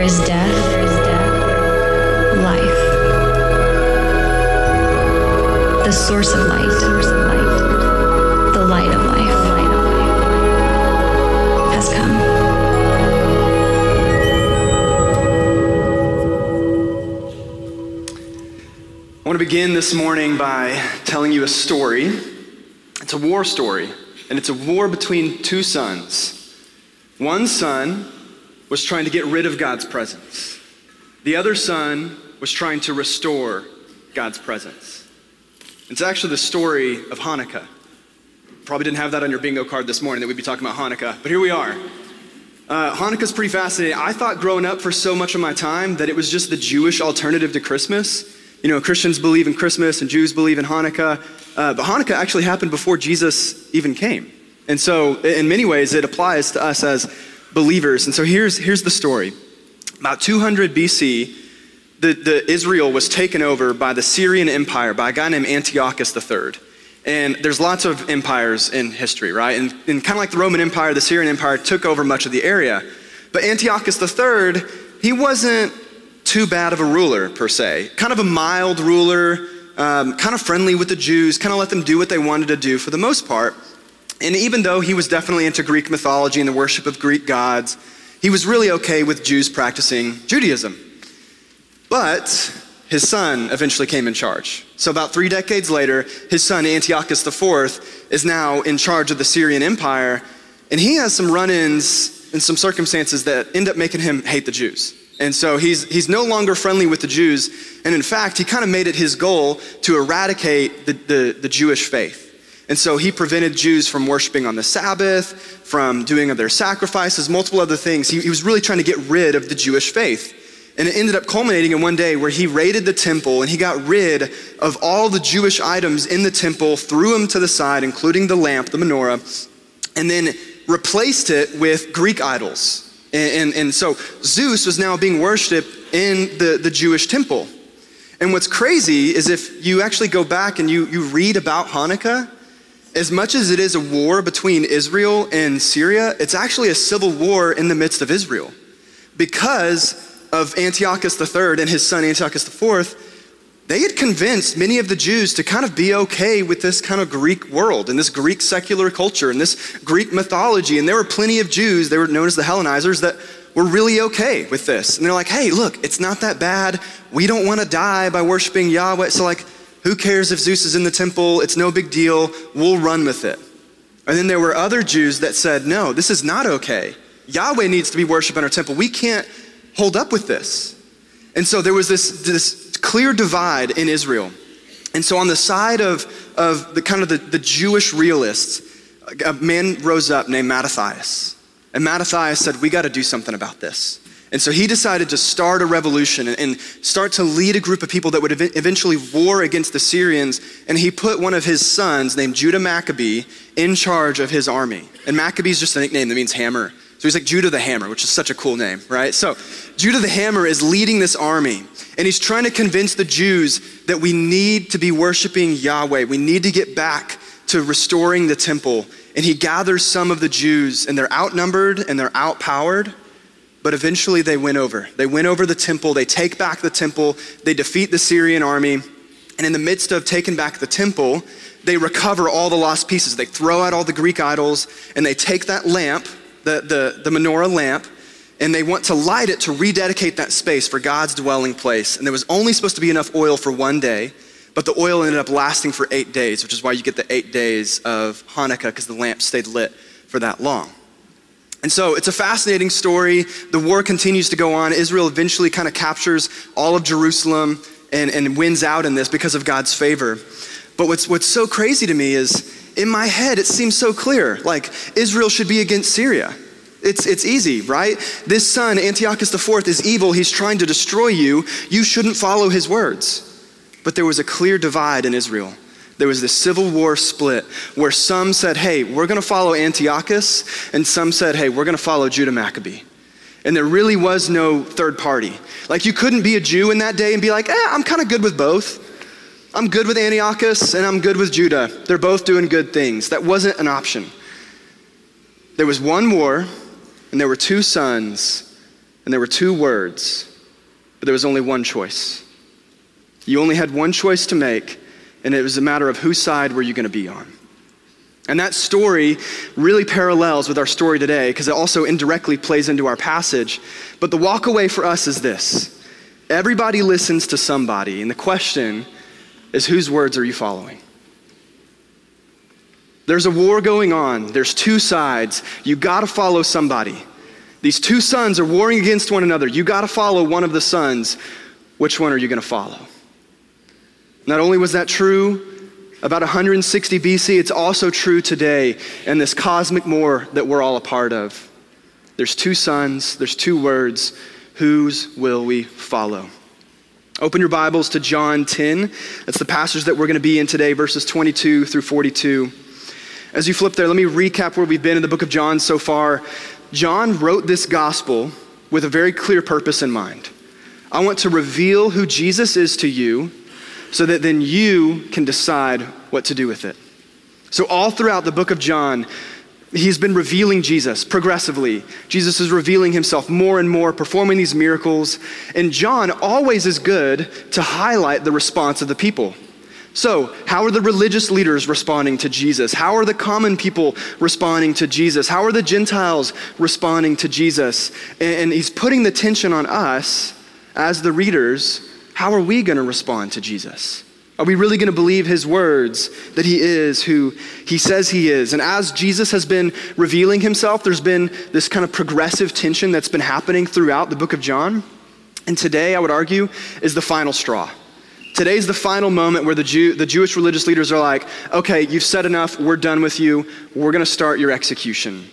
is death, life. The source of light, the light of life, has come. I want to begin this morning by telling you a story. It's a war story, and it's a war between two sons. One son was trying to get rid of God's presence. The other son was trying to restore God's presence. It's actually the story of Hanukkah. Probably didn't have that on your bingo card this morning that we'd be talking about Hanukkah, but here we are. Hanukkah's pretty fascinating. I thought growing up for so much of my time that it was just the Jewish alternative to Christmas. You know, Christians believe in Christmas and Jews believe in Hanukkah, but Hanukkah actually happened before Jesus even came. And so in many ways it applies to us as believers. And so here's the story. About 200 BC, the Israel was taken over by the Syrian Empire by a guy named Antiochus III. And there's lots of empires in history, right? And kind of like the Roman Empire, the Syrian Empire took over much of the area. But Antiochus III, he wasn't too bad of a ruler per se. Kind of a mild ruler, kind of friendly with the Jews, kind of let them do what they wanted to do for the most part. And even though he was definitely into Greek mythology and the worship of Greek gods, he was really okay with Jews practicing Judaism. But his son eventually came in charge. So about 3 decades later, his son Antiochus IV is now in charge of the Syrian Empire, and he has some run-ins and some circumstances that end up making him hate the Jews. And so he's no longer friendly with the Jews, and in fact, he kind of made it his goal to eradicate the Jewish faith. And so he prevented Jews from worshiping on the Sabbath, from doing their sacrifices, multiple other things. He was really trying to get rid of the Jewish faith. And it ended up culminating in one day where he raided the temple and he got rid of all the Jewish items in the temple, threw them to the side, including the lamp, the menorah, and then replaced it with Greek idols. And so Zeus was now being worshiped in the Jewish temple. And what's crazy is if you actually go back and you read about Hanukkah, as much as it is a war between Israel and Syria, it's actually a civil war in the midst of Israel. Because of Antiochus III and his son Antiochus IV, they had convinced many of the Jews to kind of be okay with this kind of Greek world and this Greek secular culture and this Greek mythology. And there were plenty of Jews, they were known as the Hellenizers, that were really okay with this. And they're like, hey, look, it's not that bad. We don't want to die by worshiping Yahweh. So like, who cares if Zeus is in the temple? It's no big deal. We'll run with it. And then there were other Jews that said, no, this is not okay. Yahweh needs to be worshiped in our temple. We can't hold up with this. And so there was this clear divide in Israel. And so on the side of the kind of the Jewish realists, a man rose up named Mattathias. And Mattathias said, we got to do something about this. And so he decided to start a revolution and start to lead a group of people that would eventually war against the Syrians. And he put one of his sons named Judah Maccabee in charge of his army. And Maccabee is just a nickname that means hammer. So he's like Judah the Hammer, which is such a cool name, right? So Judah the Hammer is leading this army, and he's trying to convince the Jews that we need to be worshiping Yahweh. We need to get back to restoring the temple. And he gathers some of the Jews, and they're outnumbered and they're outpowered, but eventually they win over. They win over the temple, they take back the temple, they defeat the Syrian army, and in the midst of taking back the temple, they recover all the lost pieces. They throw out all the Greek idols, and they take that lamp, the menorah lamp, and they want to light it to rededicate that space for God's dwelling place. And there was only supposed to be enough oil for one day, but the oil ended up lasting for 8 days, which is why you get the 8 days of Hanukkah, because the lamp stayed lit for that long. And so it's a fascinating story. The war continues to go on. Israel eventually kind of captures all of Jerusalem and wins out in this because of God's favor. But what's so crazy to me is, in my head, it seems so clear. Like, Israel should be against Syria. It's easy, right? This son, Antiochus IV, is evil. He's trying to destroy you. You shouldn't follow his words. But there was a clear divide in Israel. There was this civil war split where some said, hey, we're going to follow Antiochus, and some said, hey, we're going to follow Judah Maccabee. And there really was no third party. Like, you couldn't be a Jew in that day and be like, I'm kind of good with both. I'm good with Antiochus and I'm good with Judah. They're both doing good things. That wasn't an option. There was one war, and there were two sons and there were two words, but there was only one choice. You only had one choice to make, and it was a matter of whose side were you going to be on. And that story really parallels with our story today because it also indirectly plays into our passage. But the walk away for us is this. Everybody listens to somebody, and the question is, whose words are you following? There's a war going on. There's two sides. You got to follow somebody. These two sons are warring against one another. You got to follow one of the sons. Which one are you going to follow? Not only was that true about 160 BC, it's also true today in this cosmic war that we're all a part of. There's two sons, there's two words. Whose will we follow? Open your Bibles to John 10. That's the passage that we're going to be in today, verses 22 through 42. As you flip there, let me recap where we've been in the book of John so far. John wrote this gospel with a very clear purpose in mind. I want to reveal who Jesus is to you so that then you can decide what to do with it. So all throughout the book of John, he's been revealing Jesus progressively. Jesus is revealing himself more and more, performing these miracles. And John always is good to highlight the response of the people. So, how are the religious leaders responding to Jesus? How are the common people responding to Jesus? How are the Gentiles responding to Jesus? And he's putting the tension on us as the readers. How are we going to respond to Jesus? Are we really going to believe his words that he is who he says he is? And as Jesus has been revealing himself, there's been this kind of progressive tension that's been happening throughout the book of John. And today, I would argue, is the final straw. Today's the final moment where the Jewish religious leaders are like, okay, you've said enough, we're done with you, we're going to start your execution.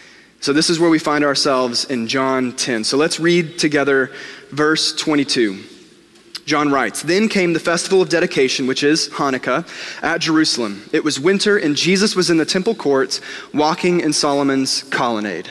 So this is where we find ourselves in John 10. So let's read together verse 22. John writes, "Then came the festival of dedication, which is Hanukkah, at Jerusalem. It was winter, and Jesus was in the temple courts, walking in Solomon's colonnade."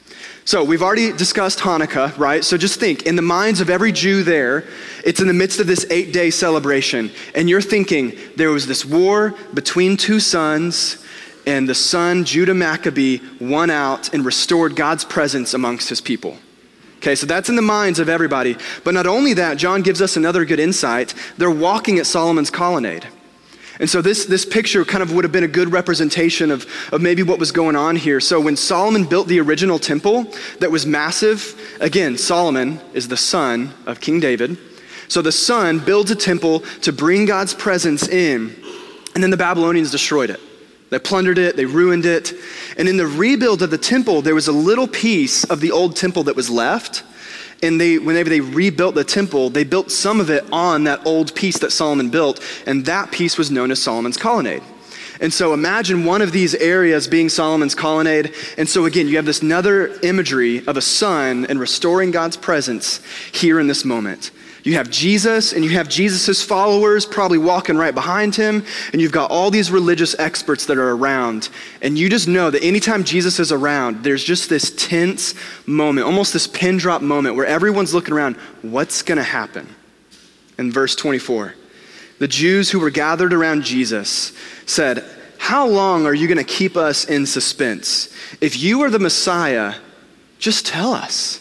So we've already discussed Hanukkah, right? So just think, in the minds of every Jew there, it's in the midst of this 8-day celebration. And you're thinking, there was this war between two sons, and the son, Judah Maccabee, won out and restored God's presence amongst his people. Okay, so that's in the minds of everybody. But not only that, John gives us another good insight. They're walking at Solomon's colonnade. And so this picture kind of would have been a good representation of maybe what was going on here. So when Solomon built the original temple that was massive, again, Solomon is the son of King David. So the son builds a temple to bring God's presence in, and then the Babylonians destroyed it. They plundered it, they ruined it. And in the rebuild of the temple, there was a little piece of the old temple that was left. And whenever they rebuilt the temple, they built some of it on that old piece that Solomon built, and that piece was known as Solomon's colonnade. And so imagine one of these areas being Solomon's colonnade. And so again, you have this another imagery of a son and restoring God's presence here in this moment. You have Jesus, and you have Jesus's followers probably walking right behind him, and you've got all these religious experts that are around. And you just know that anytime Jesus is around, there's just this tense moment, almost this pin drop moment where everyone's looking around, what's going to happen? In verse 24, the Jews who were gathered around Jesus said, "How long are you going to keep us in suspense? If you are the Messiah, just tell us."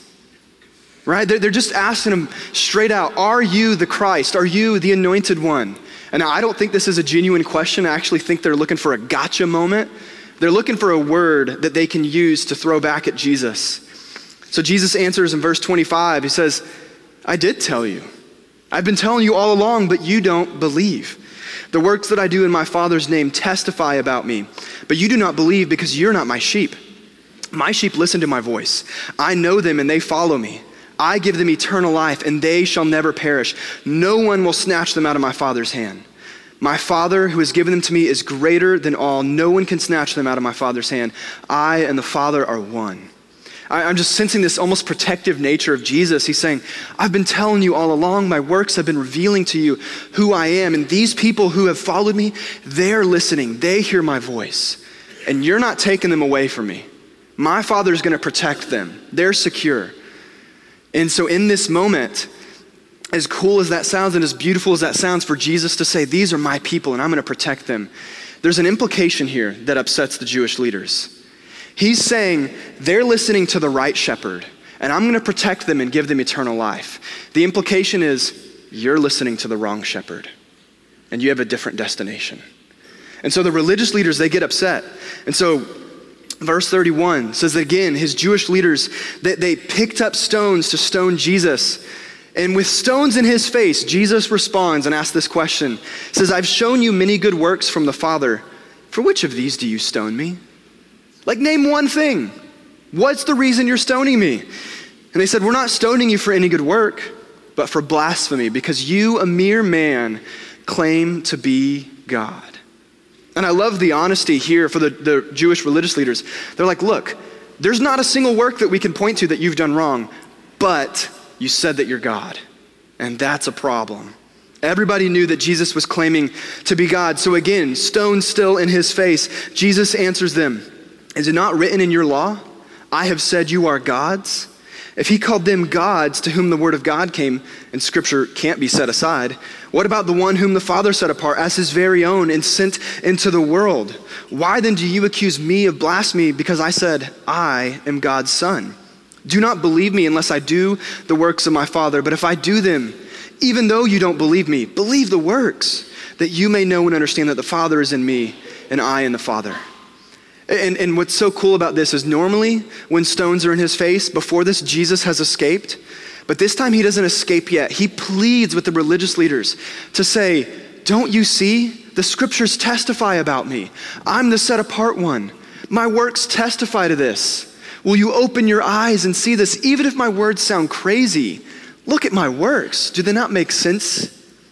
Right? They're just asking him straight out, are you the Christ? Are you the anointed one? And now I don't think this is a genuine question. I actually think they're looking for a gotcha moment. They're looking for a word that they can use to throw back at Jesus. So Jesus answers in verse 25. He says, "I did tell you. I've been telling you all along, but you don't believe. The works that I do in my Father's name testify about me, but you do not believe because you're not my sheep. My sheep listen to my voice. I know them and they follow me. I give them eternal life, and they shall never perish. No one will snatch them out of my Father's hand. My Father who has given them to me is greater than all. No one can snatch them out of my Father's hand. I and the Father are one." I'm just sensing this almost protective nature of Jesus. He's saying, I've been telling you all along, my works have been revealing to you who I am. And these people who have followed me, they're listening. They hear my voice. And you're not taking them away from me. My Father's going to protect them. They're secure. And so in this moment, as cool as that sounds and as beautiful as that sounds for Jesus to say, these are my people and I'm going to protect them, there's an implication here that upsets the Jewish leaders. He's saying they're listening to the right shepherd and I'm going to protect them and give them eternal life. The implication is you're listening to the wrong shepherd, and you have a different destination. And so the religious leaders, they get upset. And so verse 31 says that again, his Jewish leaders, they picked up stones to stone Jesus. And with stones in his face, Jesus responds and asks this question. He says, I've shown you many good works from the Father. For which of these do you stone me? Like, name one thing. What's the reason you're stoning me? And they said, we're not stoning you for any good work, but for blasphemy, because you, a mere man, claim to be God. And I love the honesty here for the Jewish religious leaders. They're like, look, there's not a single work that we can point to that you've done wrong, but you said that you're God, and that's a problem. Everybody knew that Jesus was claiming to be God. So again, stones still in his face, Jesus answers them, is it not written in your law, I have said you are gods? If he called them gods to whom the word of God came, and scripture can't be set aside, what about the one whom the Father set apart as his very own and sent into the world? Why then do you accuse me of blasphemy because I said, I am God's son? Do not believe me unless I do the works of my Father. But if I do them, even though you don't believe me, believe the works, that you may know and understand that the Father is in me and I in the Father. And what's so cool about this is normally when stones are in his face, before this, Jesus has escaped. But this time he doesn't escape yet. He pleads with the religious leaders to say, don't you see? The scriptures testify about me. I'm the set apart one. My works testify to this. Will you open your eyes and see this? Even if my words sound crazy, look at my works. Do they not make sense?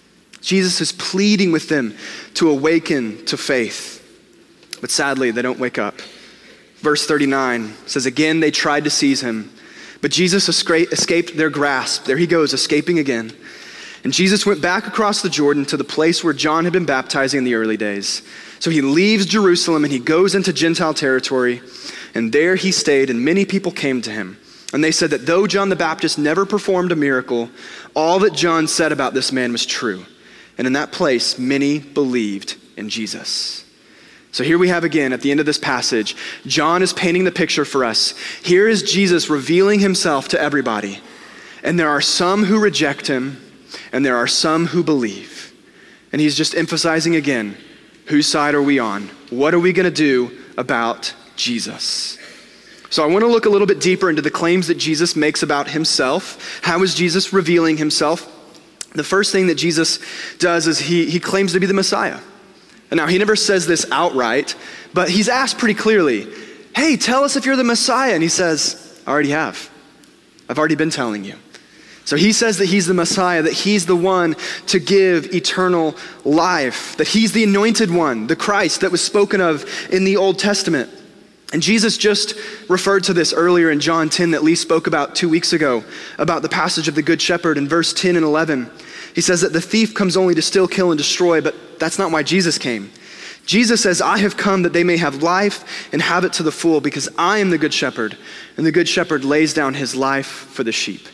Jesus is pleading with them to awaken to faith. But sadly, they don't wake up. Verse 39 says, again, they tried to seize him, but Jesus escaped their grasp. There he goes, escaping again. And Jesus went back across the Jordan to the place where John had been baptizing in the early days. So he leaves Jerusalem and he goes into Gentile territory, and there he stayed, and many people came to him. And they said that though John the Baptist never performed a miracle, all that John said about this man was true. And in that place, many believed in Jesus. So here we have again, at the end of this passage, John is painting the picture for us. Here is Jesus revealing himself to everybody. And there are some who reject him, and there are some who believe. And he's just emphasizing again, whose side are we on? What are we going to do about Jesus? So I want to look a little bit deeper into the claims that Jesus makes about himself. How is Jesus revealing himself? The first thing that Jesus does is he claims to be the Messiah. And now he never says this outright, but he's asked pretty clearly, hey, tell us if you're the Messiah. And he says, I already have. I've already been telling you. So he says that he's the Messiah, that he's the one to give eternal life, that he's the anointed one, the Christ that was spoken of in the Old Testament. And Jesus just referred to this earlier in John 10 that Lee spoke about 2 weeks ago, about the passage of the Good Shepherd in verse 10 and 11. He says that the thief comes only to steal, kill, and destroy, but that's not why Jesus came. Jesus says, I have come that they may have life and have it to the full, because I am the good shepherd, and the good shepherd lays down his life for the sheep.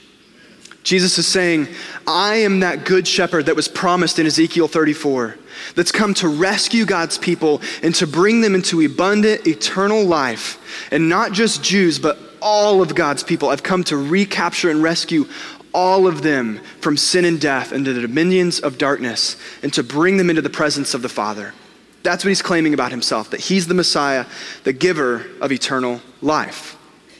Jesus is saying, I am that good shepherd that was promised in Ezekiel 34, that's come to rescue God's people and to bring them into abundant, eternal life. And not just Jews, but all of God's people. I've come to recapture and rescue all of them from sin and death and the dominions of darkness, and to bring them into the presence of the Father. That's what he's claiming about himself, that he's the Messiah, the giver of eternal life.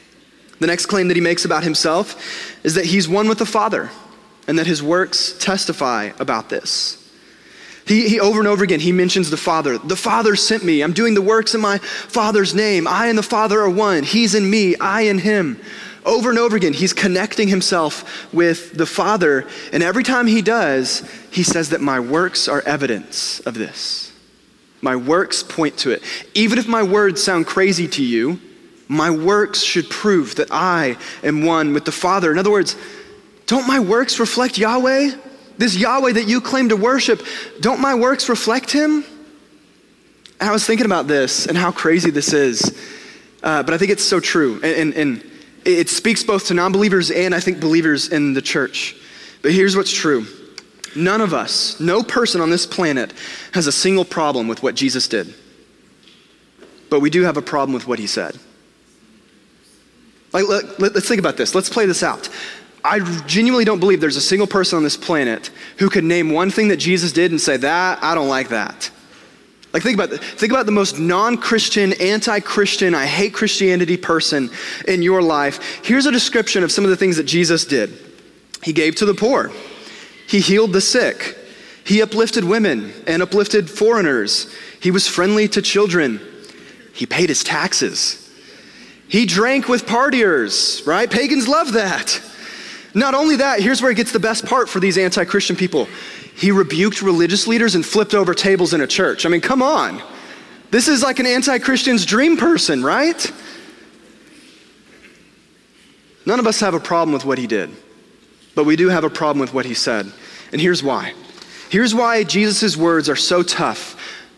The next claim that he makes about himself is that he's one with the Father, and that his works testify about this. He over and over again, he mentions the Father. The Father sent me. I'm doing the works in my Father's name. I and the Father are one. He's in me, I in him. Over and over again, he's connecting himself with the Father. And every time he does, he says that my works are evidence of this. My works point to it. Even if my words sound crazy to you, my works should prove that I am one with the Father. In other words, don't my works reflect Yahweh? This Yahweh that you claim to worship, don't my works reflect him? And I was thinking about this and how crazy this is. But I think it's so true. And it speaks both to non-believers and I think believers in the church. But here's what's true. None of us, no person on this planet has a single problem with what Jesus did. But we do have a problem with what he said. Like, let's think about this. Let's play this out. I genuinely don't believe there's a single person on this planet who could name one thing that Jesus did and say, that, I don't like that. Like, think about the most non-Christian, anti-Christian, I hate Christianity person in your life. Here's a description of some of the things that Jesus did. He gave to the poor. He healed the sick. He uplifted women and uplifted foreigners. He was friendly to children. He paid his taxes. He drank with partiers, right? Pagans love that. Not only that, here's where it gets the best part for these anti-Christian people. He rebuked religious leaders and flipped over tables in a church. I mean, come on. This is like an anti-Christian's dream person, right? None of us have a problem with what he did, but we do have a problem with what he said. And here's why. Here's why Jesus' words are so tough.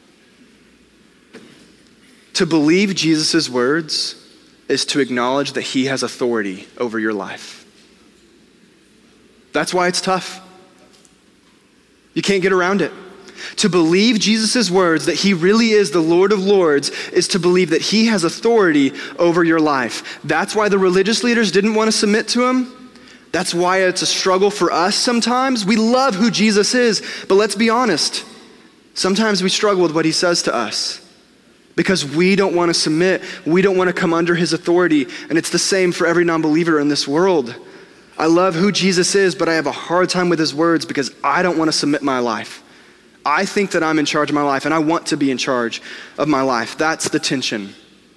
To believe Jesus' words is to acknowledge that he has authority over your life. That's why it's tough. You can't get around it. To believe Jesus' words, that he really is the Lord of Lords, is to believe that he has authority over your life. That's why the religious leaders didn't want to submit to him. That's why it's a struggle for us sometimes. We love who Jesus is, but let's be honest. Sometimes we struggle with what he says to us because we don't want to submit. We don't want to come under his authority. And it's the same for every non-believer in this world. I love who Jesus is, but I have a hard time with his words because I don't want to submit my life. I think that I'm in charge of my life, and I want to be in charge of my life. That's the tension.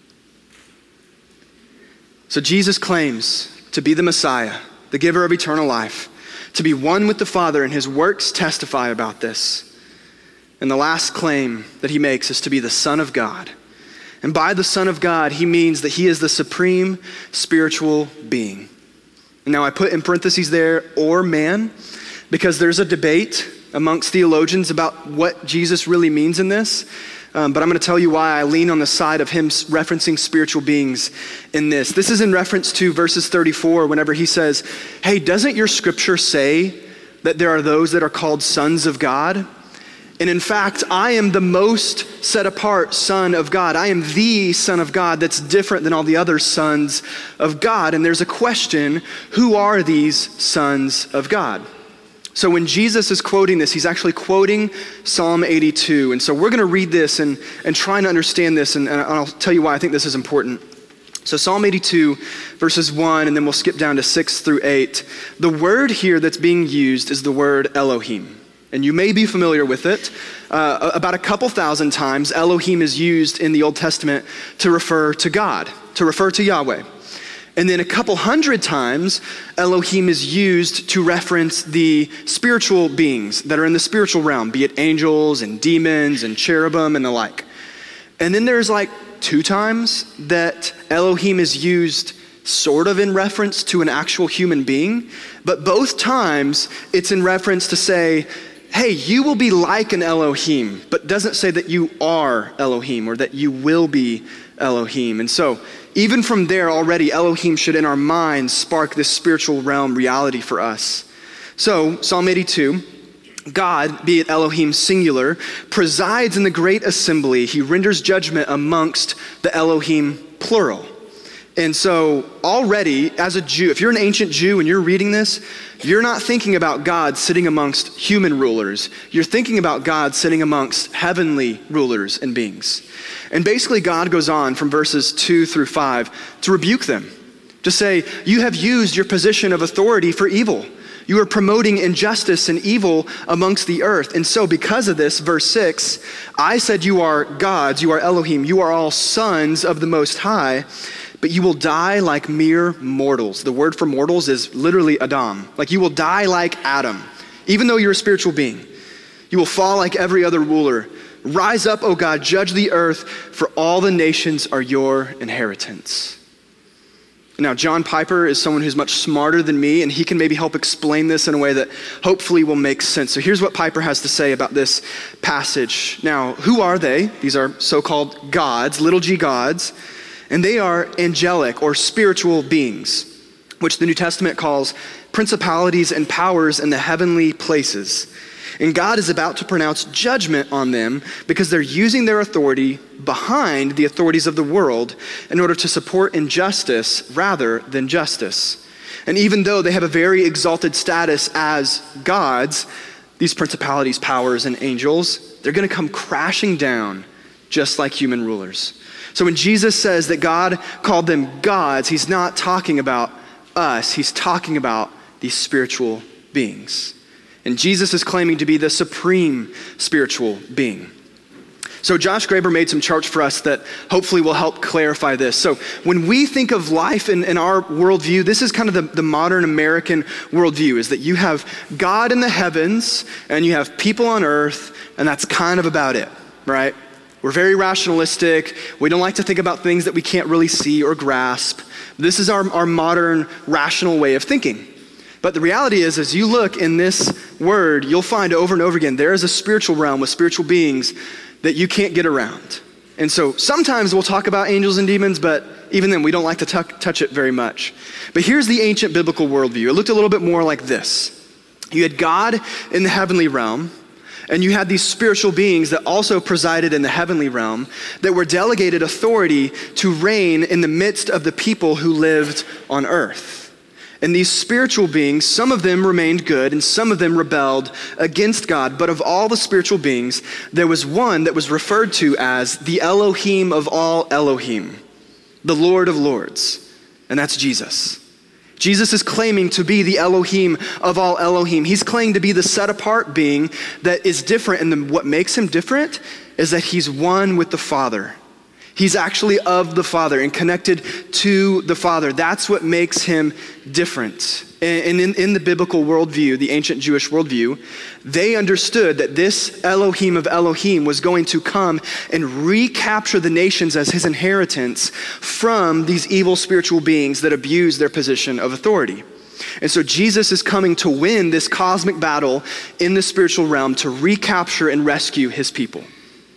So Jesus claims to be the Messiah, the giver of eternal life, to be one with the Father, and his works testify about this. And the last claim that he makes is to be the Son of God. And by the Son of God, he means that he is the supreme spiritual being. Now I put in parentheses there, or man, because there's a debate amongst theologians about what Jesus really means in this. But I'm going to tell you why I lean on the side of him referencing spiritual beings in this. This is in reference to verses 34, whenever he says, hey, doesn't your scripture say that there are those that are called sons of God? And in fact, I am the most set apart Son of God. I am the Son of God that's different than all the other sons of God. And there's a question, who are these sons of God? So when Jesus is quoting this, he's actually quoting Psalm 82. And so we're going to read this and try and understand this, and I'll tell you why I think this is important. So Psalm 82, verses 1, and then we'll skip down to 6 through 8. The word here that's being used is the word Elohim. And you may be familiar with it. About a couple thousand times, Elohim is used in the Old Testament to refer to God, to refer to Yahweh. And then a couple hundred times, Elohim is used to reference the spiritual beings that are in the spiritual realm, be it angels and demons and cherubim and the like. And then there's like 2 times that Elohim is used sort of in reference to an actual human being, but both times it's in reference to say, hey, you will be like an Elohim, but doesn't say that you are Elohim or that you will be Elohim. And so even from there already, Elohim should in our minds spark this spiritual realm reality for us. So Psalm 82, God, be it Elohim singular, presides in the great assembly. He renders judgment amongst the Elohim plural. And so already as a Jew, if you're an ancient Jew and you're reading this, you're not thinking about God sitting amongst human rulers. You're thinking about God sitting amongst heavenly rulers and beings. And basically God goes on from verses 2 through 5 to rebuke them, to say, you have used your position of authority for evil. You are promoting injustice and evil amongst the earth. And so because of this, verse 6, I said you are gods, you are Elohim, you are all sons of the Most High, but you will die like mere mortals. The word for mortals is literally Adam. Like you will die like Adam, even though you're a spiritual being. You will fall like every other ruler. Rise up, O God, judge the earth, for all the nations are your inheritance. Now, John Piper is someone who's much smarter than me, and he can maybe help explain this in a way that hopefully will make sense. So here's what Piper has to say about this passage. Now, who are they? These are so-called gods, little g gods. And they are angelic or spiritual beings, which the New Testament calls principalities and powers in the heavenly places. And God is about to pronounce judgment on them because they're using their authority behind the authorities of the world in order to support injustice rather than justice. And even though they have a very exalted status as gods, these principalities, powers, and angels, they're going to come crashing down just like human rulers. So when Jesus says that God called them gods, he's not talking about us. He's talking about these spiritual beings. And Jesus is claiming to be the supreme spiritual being. So Josh Graber made some charts for us that hopefully will help clarify this. So when we think of life in our worldview, this is kind of the modern American worldview, is that you have God in the heavens and you have people on earth, and that's kind of about it, right? We're very rationalistic. We don't like to think about things that we can't really see or grasp. This is our modern rational way of thinking. But the reality is, as you look in this word, you'll find over and over again, there is a spiritual realm with spiritual beings that you can't get around. And so sometimes we'll talk about angels and demons, but even then we don't like to touch it very much. But here's the ancient biblical worldview. It looked a little bit more like this. You had God in the heavenly realm, and you had these spiritual beings that also presided in the heavenly realm that were delegated authority to reign in the midst of the people who lived on earth. And these spiritual beings, some of them remained good and some of them rebelled against God. But of all the spiritual beings, there was one that was referred to as the Elohim of all Elohim, the Lord of Lords, and that's Jesus. Jesus is claiming to be the Elohim of all Elohim. He's claiming to be the set-apart being that is different, and what makes him different is that he's one with the Father. He's actually of the Father and connected to the Father. That's what makes him different. And in the biblical worldview, the ancient Jewish worldview, they understood that this Elohim of Elohim was going to come and recapture the nations as his inheritance from these evil spiritual beings that abuse their position of authority. And so Jesus is coming to win this cosmic battle in the spiritual realm to recapture and rescue his people.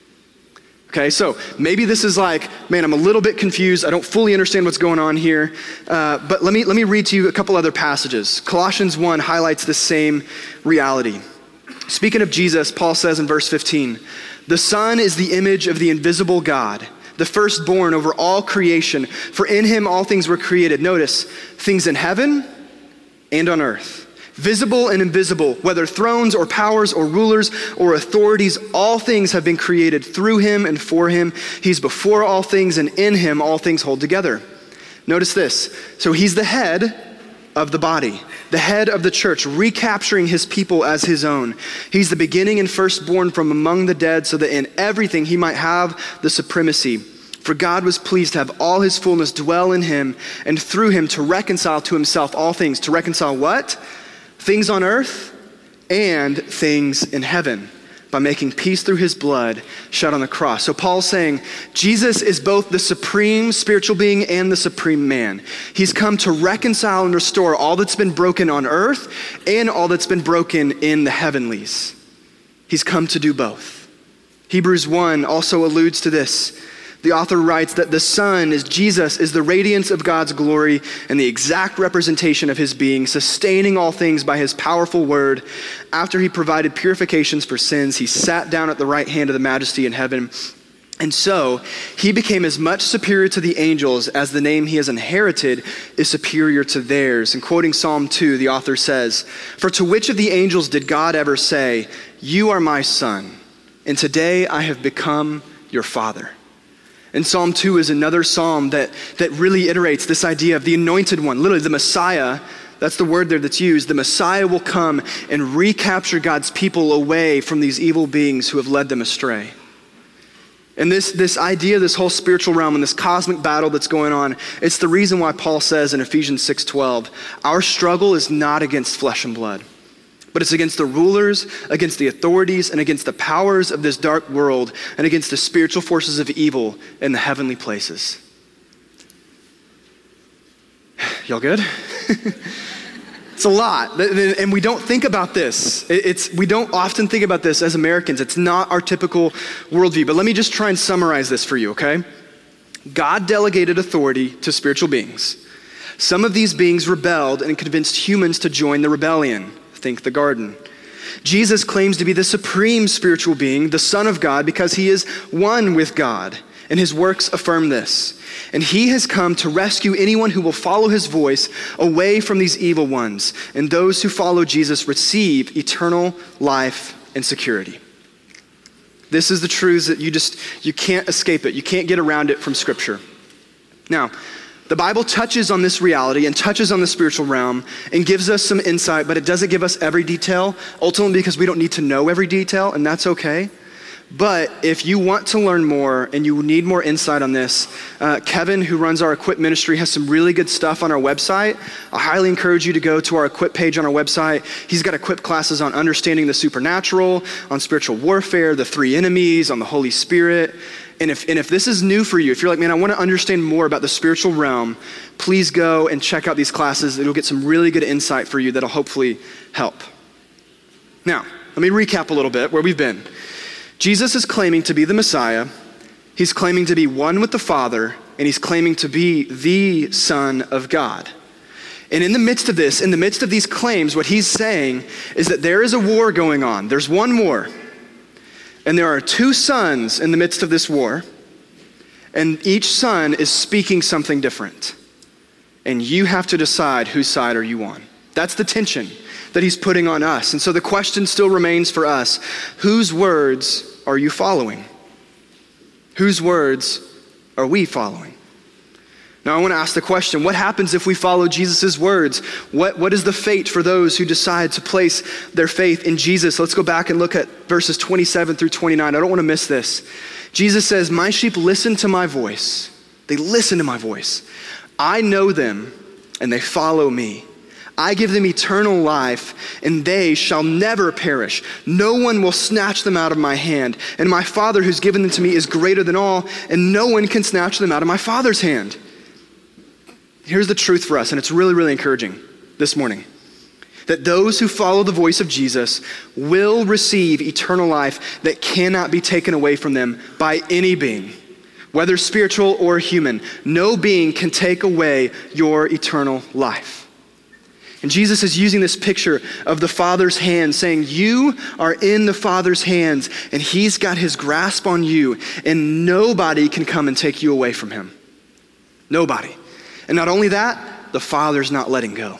Okay, so maybe this is like, man, I'm a little bit confused. I don't fully understand what's going on here. But let me read to you a couple other passages. Colossians 1 highlights the same reality. Speaking of Jesus, Paul says in verse 15, "The Son is the image of the invisible God, the firstborn over all creation. For in him all things were created." Notice, things in heaven and on earth. Visible and invisible, whether thrones or powers or rulers or authorities, all things have been created through him and for him. He's before all things, and in him all things hold together. Notice this. So he's the head of the body, the head of the church, recapturing his people as his own. He's the beginning and firstborn from among the dead, so that in everything he might have the supremacy. For God was pleased to have all his fullness dwell in him, and through him to reconcile to himself all things. To reconcile what? Things on earth and things in heaven, by making peace through his blood shed on the cross. So Paul's saying Jesus is both the supreme spiritual being and the supreme man. He's come to reconcile and restore all that's been broken on earth and all that's been broken in the heavenlies. He's come to do both. Hebrews 1 also alludes to this. The author writes that the Son, Jesus, is the radiance of God's glory and the exact representation of his being, sustaining all things by his powerful word. After he provided purifications for sins, he sat down at the right hand of the Majesty in heaven. And so he became as much superior to the angels as the name he has inherited is superior to theirs. And quoting Psalm 2, the author says, "For to which of the angels did God ever say, 'You are my son, and today I have become your father'?" And Psalm 2 is another psalm that really iterates this idea of the anointed one, literally the Messiah. That's the word there that's used. The Messiah will come and recapture God's people away from these evil beings who have led them astray. And this idea, this whole spiritual realm and this cosmic battle that's going on, it's the reason why Paul says in Ephesians 6:12, our struggle is not against flesh and blood, but it's against the rulers, against the authorities, and against the powers of this dark world, and against the spiritual forces of evil in the heavenly places. Y'all good? It's a lot, and we don't think about this. We don't often think about this as Americans. It's not our typical worldview, but let me just try and summarize this for you, okay? God delegated authority to spiritual beings. Some of these beings rebelled and convinced humans to join the rebellion. Think the garden. Jesus claims to be the supreme spiritual being, the Son of God, because he is one with God, and his works affirm this. And he has come to rescue anyone who will follow his voice away from these evil ones, and those who follow Jesus receive eternal life and security. This is the truth that you can't escape it. You can't get around it from Scripture. Now, the Bible touches on this reality and touches on the spiritual realm and gives us some insight, but it doesn't give us every detail, ultimately because we don't need to know every detail, and that's okay. But if you want to learn more and you need more insight on this, Kevin, who runs our Equip ministry, has some really good stuff on our website. I highly encourage you to go to our Equip page on our website. He's got Equip classes on understanding the supernatural, on spiritual warfare, the three enemies, on the Holy Spirit. And if this is new for you, if you're like, man, I want to understand more about the spiritual realm, please go and check out these classes. It'll get some really good insight for you that'll hopefully help. Now, let me recap a little bit where we've been. Jesus is claiming to be the Messiah. He's claiming to be one with the Father, and he's claiming to be the Son of God. And in the midst of this, in the midst of these claims, what he's saying is that there is a war going on. There's one war. And there are two sons in the midst of this war, and each son is speaking something different. And you have to decide whose side are you on. That's the tension that he's putting on us. And so the question still remains for us, whose words are you following? Whose words are we following? Now I want to ask the question, what happens if we follow Jesus' words? What is the fate for those who decide to place their faith in Jesus? Let's go back and look at verses 27 through 29. I don't want to miss this. Jesus says, my sheep listen to my voice. They listen to my voice. I know them and they follow me. I give them eternal life, and they shall never perish. No one will snatch them out of my hand. And my Father who's given them to me is greater than all, and no one can snatch them out of my Father's hand. Here's the truth for us, and it's really, really encouraging this morning. That those who follow the voice of Jesus will receive eternal life that cannot be taken away from them by any being, whether spiritual or human. No being can take away your eternal life. And Jesus is using this picture of the Father's hand, saying, you are in the Father's hands, and he's got his grasp on you, and nobody can come and take you away from him. Nobody. And not only that, the Father's not letting go.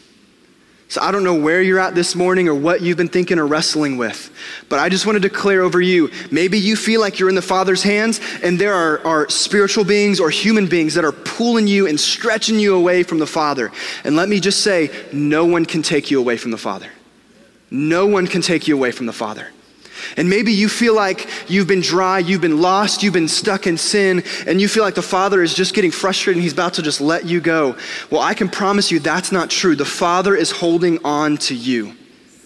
So I don't know where you're at this morning or what you've been thinking or wrestling with, but I just want to declare over you, maybe you feel like you're in the Father's hands and there are spiritual beings or human beings that are pulling you and stretching you away from the Father. And let me just say, no one can take you away from the Father. No one can take you away from the Father. And maybe you feel like you've been dry, you've been lost, you've been stuck in sin, and you feel like the Father is just getting frustrated and he's about to just let you go. Well, I can promise you that's not true. The Father is holding on to you.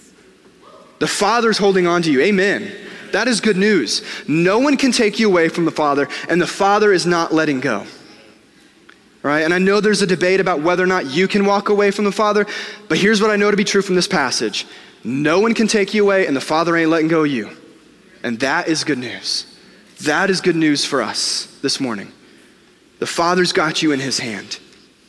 The Father is holding on to you. Amen. That is good news. No one can take you away from the Father, and the Father is not letting go. Right? And I know there's a debate about whether or not you can walk away from the Father, but here's what I know to be true from this passage. No one can take you away, and the Father ain't letting go of you. And that is good news. That is good news for us this morning. The Father's got you in his hand.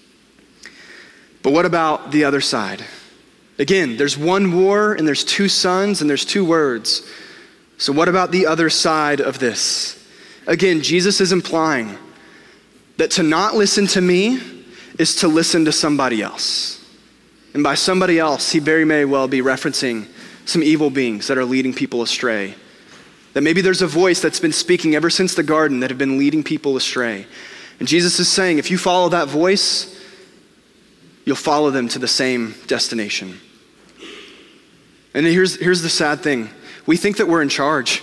But what about the other side? Again, there's one war, and there's two sons, and there's two words. So what about the other side of this? Again, Jesus is implying that to not listen to me is to listen to somebody else. And by somebody else, he very may well be referencing some evil beings that are leading people astray. That maybe there's a voice that's been speaking ever since the garden that have been leading people astray. And Jesus is saying, if you follow that voice, you'll follow them to the same destination. And here's the sad thing. We think that we're in charge.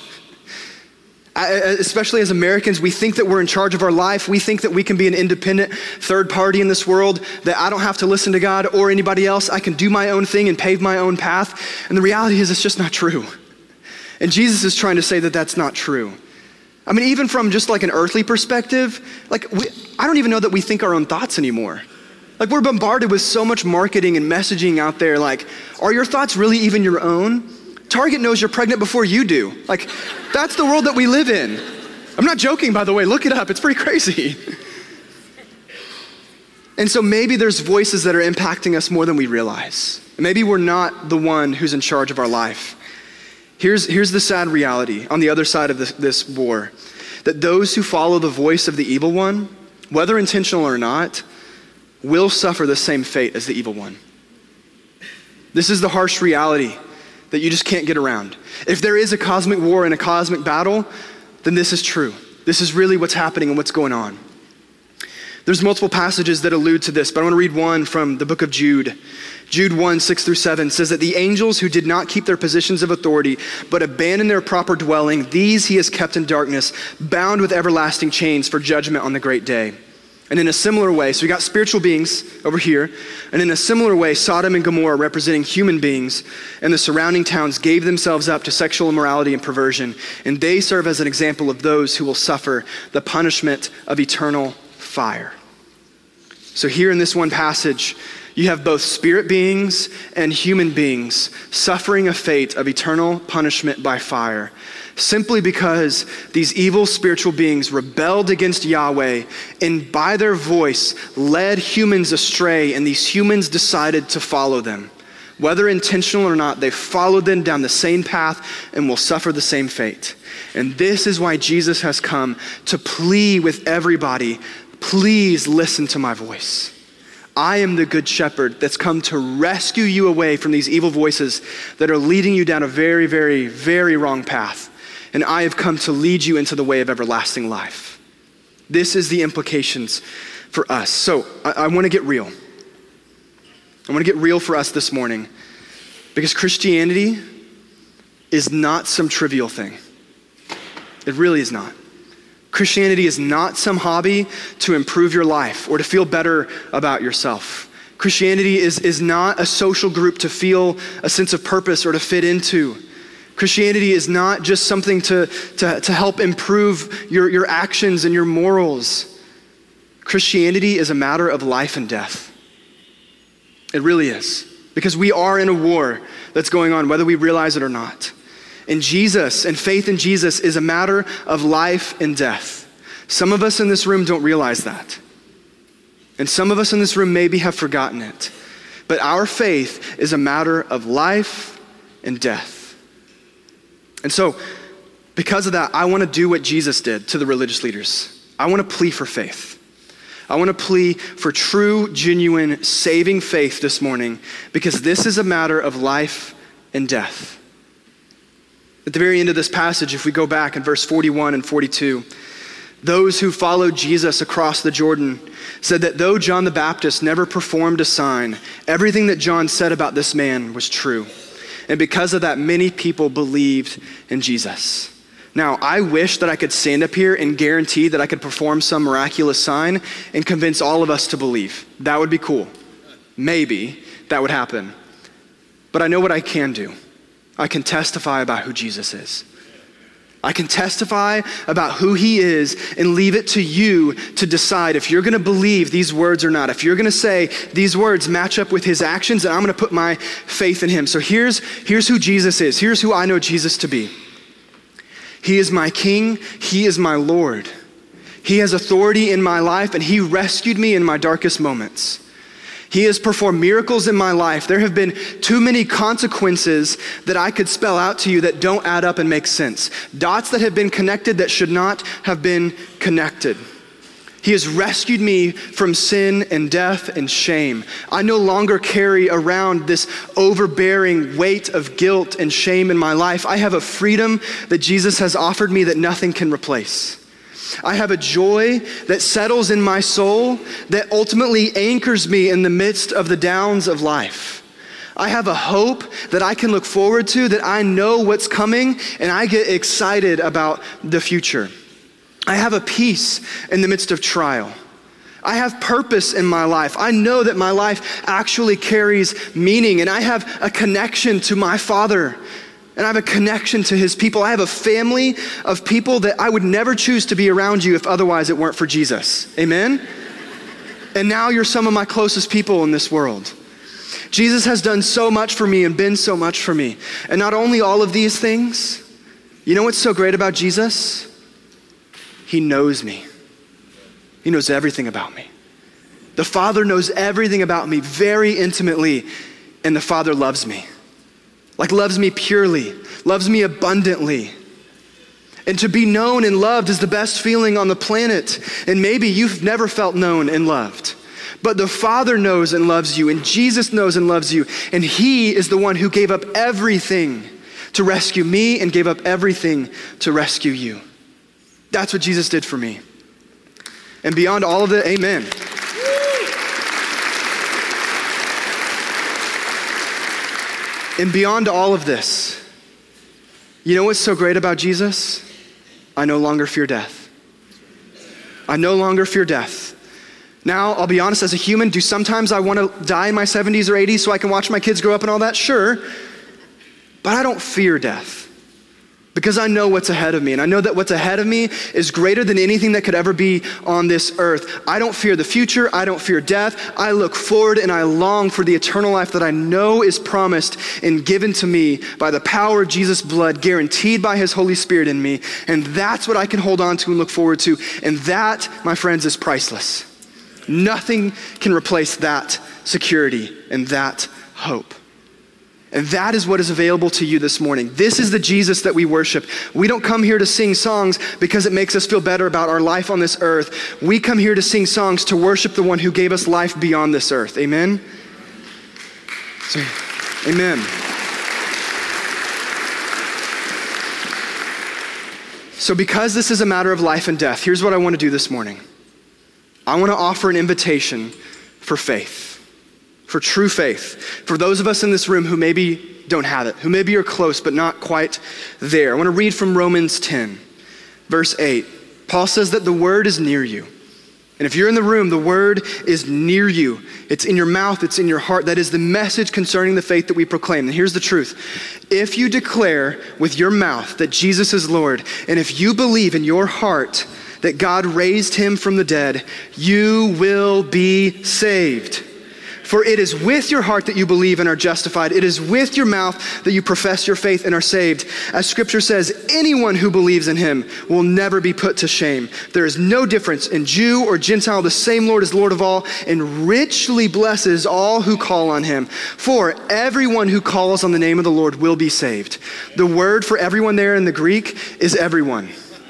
Especially as Americans, we think that we're in charge of our life. We think that we can be an independent third party in this world, that I don't have to listen to God or anybody else. I can do my own thing and pave my own path. And the reality is it's just not true. And Jesus is trying to say that that's not true. I mean, even from just like an earthly perspective, I don't even know that we think our own thoughts anymore. Like we're bombarded with so much marketing and messaging out there. Like, are your thoughts really even your own? Target knows you're pregnant before you do. Like, that's the world that we live in. I'm not joking, by the way. Look it up. It's pretty crazy. And so maybe there's voices that are impacting us more than we realize. Maybe we're not the one who's in charge of our life. Here's the sad reality on the other side of this war, that those who follow the voice of the evil one, whether intentional or not, will suffer the same fate as the evil one. This is the harsh reality that you just can't get around. If there is a cosmic war and a cosmic battle, then this is true. This is really what's happening and what's going on. There's multiple passages that allude to this, but I want to read one from the book of Jude. Jude 1, 6-7 says that the angels who did not keep their positions of authority, but abandoned their proper dwelling, these he has kept in darkness, bound with everlasting chains for judgment on the great day. And in a similar way, so we got spiritual beings over here, and in a similar way, Sodom and Gomorrah, representing human beings, and the surrounding towns gave themselves up to sexual immorality and perversion, and they serve as an example of those who will suffer the punishment of eternal fire. So here in this one passage, you have both spirit beings and human beings suffering a fate of eternal punishment by fire, simply because these evil spiritual beings rebelled against Yahweh and by their voice led humans astray, and these humans decided to follow them. Whether intentional or not, they followed them down the same path and will suffer the same fate. And this is why Jesus has come to plead with everybody, please listen to my voice. I am the good shepherd that's come to rescue you away from these evil voices that are leading you down a very, very, very wrong path. And I have come to lead you into the way of everlasting life. This is the implications for us. So I want to get real. I want to get real for us this morning, because Christianity is not some trivial thing. It really is not. Christianity is not some hobby to improve your life or to feel better about yourself. Christianity is not a social group to feel a sense of purpose or to fit into. Christianity is not just something to help improve your actions and your morals. Christianity is a matter of life and death. It really is. Because we are in a war that's going on, whether we realize it or not. And Jesus and faith in Jesus is a matter of life and death. Some of us in this room don't realize that. And some of us in this room maybe have forgotten it. But our faith is a matter of life and death. And so, because of that, I want to do what Jesus did to the religious leaders. I want to plea for faith. I want to plea for true, genuine, saving faith this morning, because this is a matter of life and death. At the very end of this passage, if we go back in verse 41 and 42, those who followed Jesus across the Jordan said that though John the Baptist never performed a sign, everything that John said about this man was true. And because of that, many people believed in Jesus. Now, I wish that I could stand up here and guarantee that I could perform some miraculous sign and convince all of us to believe. That would be cool. Maybe that would happen. But I know what I can do. I can testify about who Jesus is. I can testify about who he is and leave it to you to decide if you're going to believe these words or not. If you're going to say these words match up with his actions, then I'm going to put my faith in him. So here's who Jesus is. Here's who I know Jesus to be. He is my King. He is my Lord. He has authority in my life, and he rescued me in my darkest moments. He has performed miracles in my life. There have been too many consequences that I could spell out to you that don't add up and make sense. Dots that have been connected that should not have been connected. He has rescued me from sin and death and shame. I no longer carry around this overbearing weight of guilt and shame in my life. I have a freedom that Jesus has offered me that nothing can replace. I have a joy that settles in my soul that ultimately anchors me in the midst of the downs of life. I have a hope that I can look forward to, that I know what's coming, and I get excited about the future. I have a peace in the midst of trial. I have purpose in my life. I know that my life actually carries meaning, and I have a connection to my Father. And I have a connection to his people. I have a family of people that I would never choose to be around you if otherwise it weren't for Jesus. Amen? And now you're some of my closest people in this world. Jesus has done so much for me and been so much for me. And not only all of these things, you know what's so great about Jesus? He knows me. He knows everything about me. The Father knows everything about me very intimately, and the Father loves me. Like loves me purely, loves me abundantly. And to be known and loved is the best feeling on the planet. And maybe you've never felt known and loved. But the Father knows and loves you, and Jesus knows and loves you, and he is the one who gave up everything to rescue me and gave up everything to rescue you. That's what Jesus did for me. And beyond all of it, amen. And beyond all of this, you know what's so great about Jesus? I no longer fear death. I no longer fear death. Now, I'll be honest, as a human, do sometimes I want to die in my 70s or 80s so I can watch my kids grow up and all that? Sure. But I don't fear death because I know what's ahead of me. And I know that what's ahead of me is greater than anything that could ever be on this earth. I don't fear the future. I don't fear death. I look forward and I long for the eternal life that I know is promised and given to me by the power of Jesus' blood, guaranteed by his Holy Spirit in me. And that's what I can hold on to and look forward to. And that, my friends, is priceless. Nothing can replace that security and that hope. And that is what is available to you this morning. This is the Jesus that we worship. We don't come here to sing songs because it makes us feel better about our life on this earth. We come here to sing songs to worship the one who gave us life beyond this earth. Amen? So, amen. So because this is a matter of life and death, here's what I want to do this morning. I want to offer an invitation for faith. For true faith, for those of us in this room who maybe don't have it, who maybe are close but not quite there. I want to read from Romans 10, verse 8. Paul says that the word is near you. And if you're in the room, the word is near you. It's in your mouth, it's in your heart. That is the message concerning the faith that we proclaim. And here's the truth. If you declare with your mouth that Jesus is Lord, and if you believe in your heart that God raised him from the dead, you will be saved. For it is with your heart that you believe and are justified. It is with your mouth that you profess your faith and are saved. As scripture says, anyone who believes in him will never be put to shame. There is no difference in Jew or Gentile. The same Lord is Lord of all and richly blesses all who call on him. For everyone who calls on the name of the Lord will be saved. The word for everyone there in the Greek is everyone.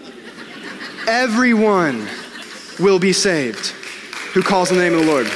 Everyone will be saved who calls on the name of the Lord.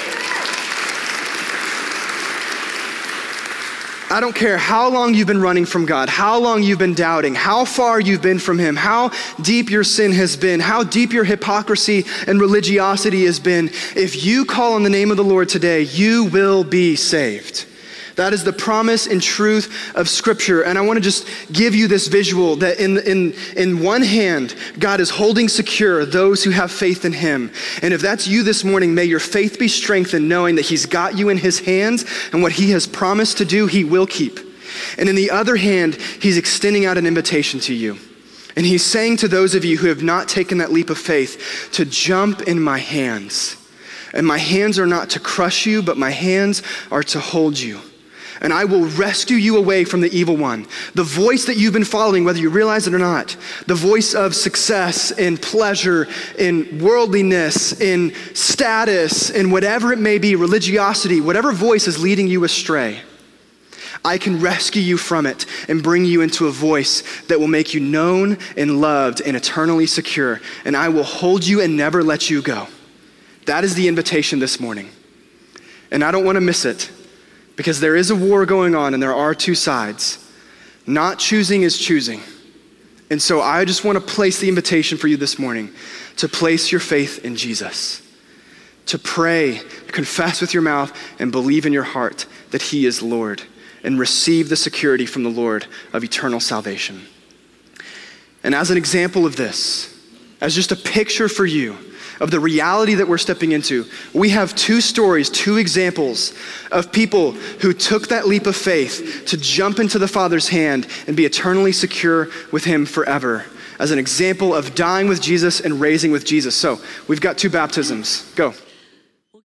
I don't care how long you've been running from God, how long you've been doubting, how far you've been from him, how deep your sin has been, how deep your hypocrisy and religiosity has been. If you call on the name of the Lord today, you will be saved. That is the promise and truth of Scripture. And I want to just give you this visual that in one hand, God is holding secure those who have faith in him. And if that's you this morning, may your faith be strengthened knowing that he's got you in his hands and what he has promised to do, he will keep. And in the other hand, he's extending out an invitation to you. And he's saying to those of you who have not taken that leap of faith to jump in my hands. And my hands are not to crush you, but my hands are to hold you. And I will rescue you away from the evil one. The voice that you've been following, whether you realize it or not, the voice of success and pleasure, in worldliness, in status, in whatever it may be, religiosity, whatever voice is leading you astray, I can rescue you from it and bring you into a voice that will make you known and loved and eternally secure. And I will hold you and never let you go. That is the invitation this morning. And I don't want to miss it. Because there is a war going on and there are two sides. Not choosing is choosing. And so I just want to place the invitation for you this morning to place your faith in Jesus. To pray, confess with your mouth, and believe in your heart that he is Lord. And receive the security from the Lord of eternal salvation. And as an example of this, as just a picture for you, of the reality that we're stepping into, we have two stories, two examples of people who took that leap of faith to jump into the Father's hand and be eternally secure with him forever, as an example of dying with Jesus and raising with Jesus. So we've got two baptisms. Go.